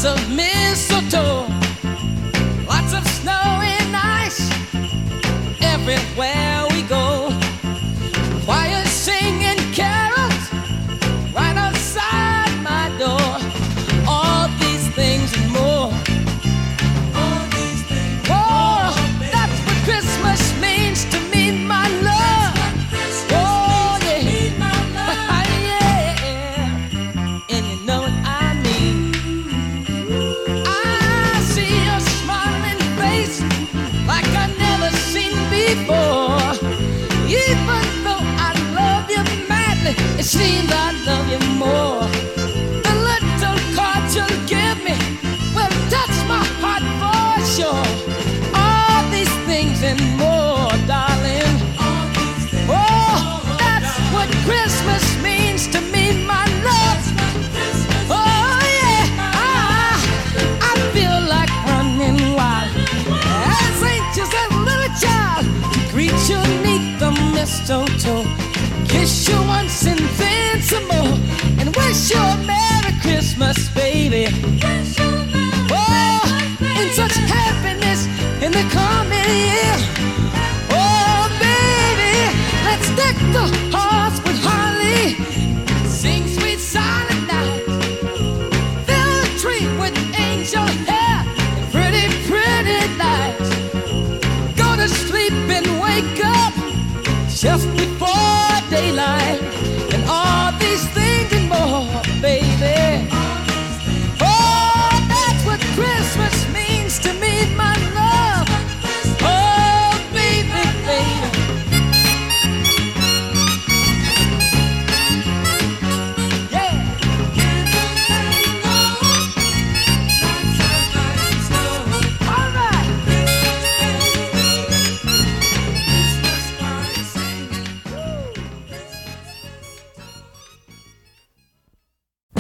of mistletoe, lots of snow and ice everywhere we go. Choir singing carols right outside my door. All these things and more. All these things. Oh, that's what Christmas means to me, my love. Oh, yeah. Yeah. And you know what I mean. I see your smiling face like I never seen before. Even though I love you madly, it seems I love you more. The little card you'll give me will touch my heart for sure. All these things and more, darling. Oh, that's what Christmas means to me, my love. Oh, yeah. I feel like running wild as anxious as a little child. Greet you neath the mistletoe, kiss you once and then some more, and wish you a Merry Christmas, baby. Oh, in such happiness in the coming year. Oh, baby, let's deck the halls with holly, sing sweet silent night, fill the tree with angel hair and pretty, pretty lights. Go to sleep and wake up just before